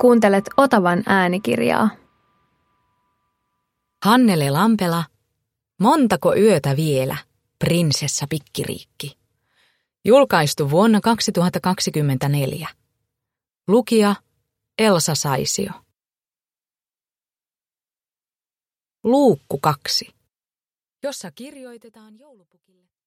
Kuuntelet Otavan äänikirjaa. Hannele Lampela, Montako yötä vielä, prinsessa Pikkiriikki. Julkaistu vuonna 2024. Lukija Elsa Saisio. Luukku 2, jossa kirjoitetaan joulupukille.